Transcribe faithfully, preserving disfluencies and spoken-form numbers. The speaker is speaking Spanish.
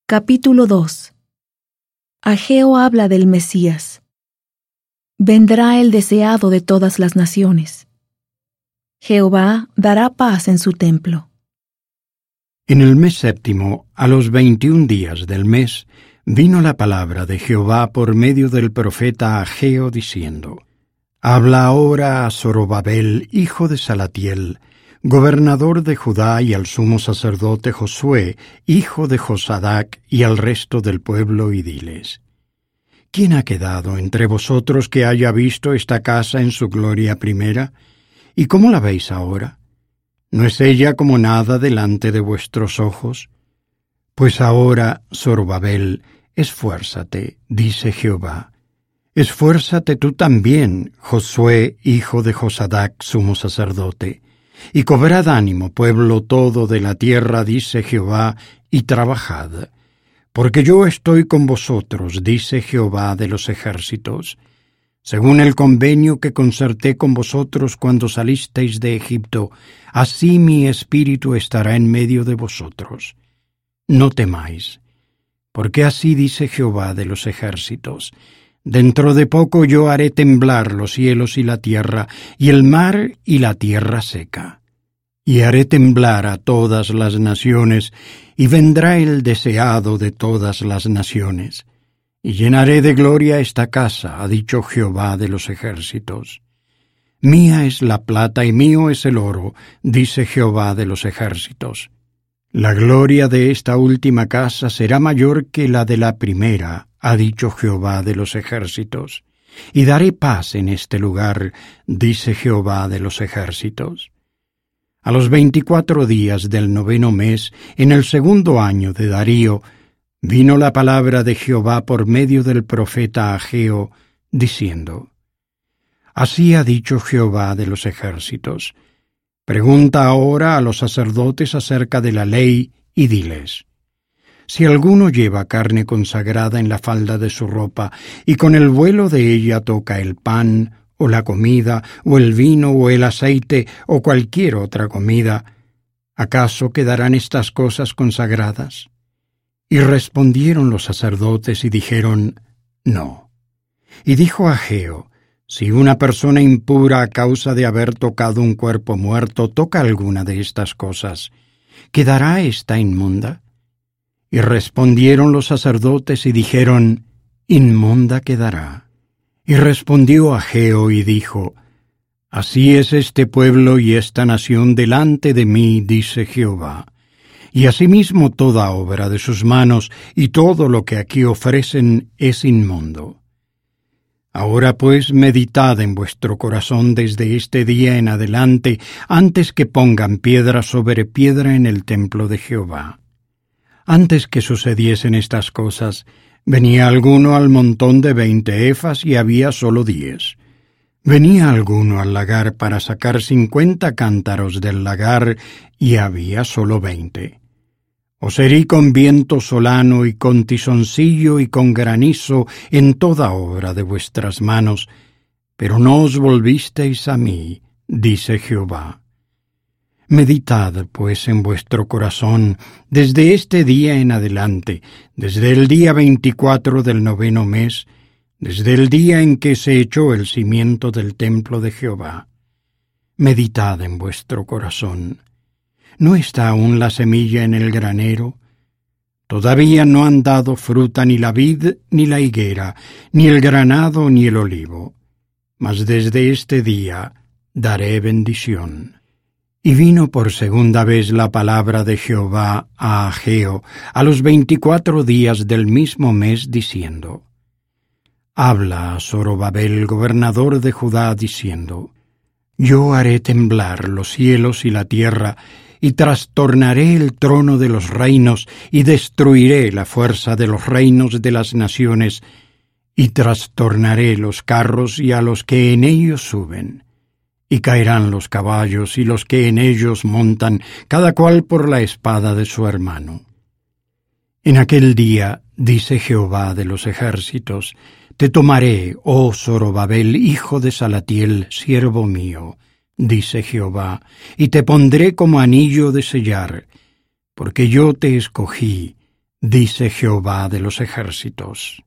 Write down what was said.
Capítulo dos. Ageo habla del Mesías. Vendrá el deseado de todas las naciones. Jehová dará paz en su templo. En el mes séptimo, a los veintiún días del mes, vino la palabra de Jehová por medio del profeta Ageo, diciendo: Habla ahora a Zorobabel, hijo de Salatiel, gobernador de Judá, y al sumo sacerdote Josué, hijo de Josadac, y al resto del pueblo, y diles: ¿Quién ha quedado entre vosotros que haya visto esta casa en su gloria primera? ¿Y cómo la veis ahora? ¿No es ella como nada delante de vuestros ojos? Pues ahora, Zorobabel, esfuérzate, dice Jehová. Esfuérzate tú también, Josué, hijo de Josadac, sumo sacerdote, y cobrad ánimo, pueblo todo de la tierra, dice Jehová, y trabajad. Porque yo estoy con vosotros, dice Jehová de los ejércitos, según el convenio que concerté con vosotros cuando salisteis de Egipto, así mi espíritu estará en medio de vosotros. No temáis, porque así dice Jehová de los ejércitos: dentro de poco yo haré temblar los cielos y la tierra, y el mar y la tierra seca. Y haré temblar a todas las naciones, y vendrá el deseado de todas las naciones. Y llenaré de gloria esta casa, ha dicho Jehová de los ejércitos. Mía es la plata y mío es el oro, dice Jehová de los ejércitos. La gloria de esta última casa será mayor que la de la primera, ha dicho Jehová de los ejércitos. Y daré paz en este lugar, dice Jehová de los ejércitos. A los veinticuatro días del noveno mes, en el segundo año de Darío, vino la palabra de Jehová por medio del profeta Ageo, diciendo: Así ha dicho Jehová de los ejércitos: Pregunta ahora a los sacerdotes acerca de la ley, y diles: Si alguno lleva carne consagrada en la falda de su ropa, y con el vuelo de ella toca el pan, o la comida, o el vino, o el aceite, o cualquier otra comida, ¿acaso quedarán estas cosas consagradas? Y respondieron los sacerdotes y dijeron: No. Y dijo Ageo: Si una persona impura a causa de haber tocado un cuerpo muerto toca alguna de estas cosas, ¿quedará esta inmunda? Y respondieron los sacerdotes y dijeron: Inmunda quedará. Y respondió Ageo y dijo: Así es este pueblo y esta nación delante de mí, dice Jehová. Y asimismo toda obra de sus manos y todo lo que aquí ofrecen es inmundo. Ahora pues meditad en vuestro corazón desde este día en adelante, antes que pongan piedra sobre piedra en el templo de Jehová. Antes que sucediesen estas cosas, venía alguno al montón de veinte efas y había solo diez. Venía alguno al lagar para sacar cincuenta cántaros del lagar y había solo veinte. Os herí con viento solano y con tizoncillo y con granizo en toda obra de vuestras manos, pero no os volvisteis a mí, dice Jehová. Meditad, pues, en vuestro corazón, desde este día en adelante, desde el día veinticuatro del noveno mes, desde el día en que se echó el cimiento del templo de Jehová. Meditad en vuestro corazón. ¿No está aún la semilla en el granero? Todavía no han dado fruta ni la vid ni la higuera, ni el granado ni el olivo. Mas desde este día daré bendición. Y vino por segunda vez la palabra de Jehová a Ageo a los veinticuatro días del mismo mes, diciendo: Habla a Zorobabel, gobernador de Judá, diciendo: Yo haré temblar los cielos y la tierra, y trastornaré el trono de los reinos, y destruiré la fuerza de los reinos de las naciones, y trastornaré los carros y a los que en ellos suben. Y caerán los caballos y los que en ellos montan, cada cual por la espada de su hermano. En aquel día, dice Jehová de los ejércitos, te tomaré, oh Zorobabel, hijo de Salatiel, siervo mío, dice Jehová, y te pondré como anillo de sellar, porque yo te escogí, dice Jehová de los ejércitos.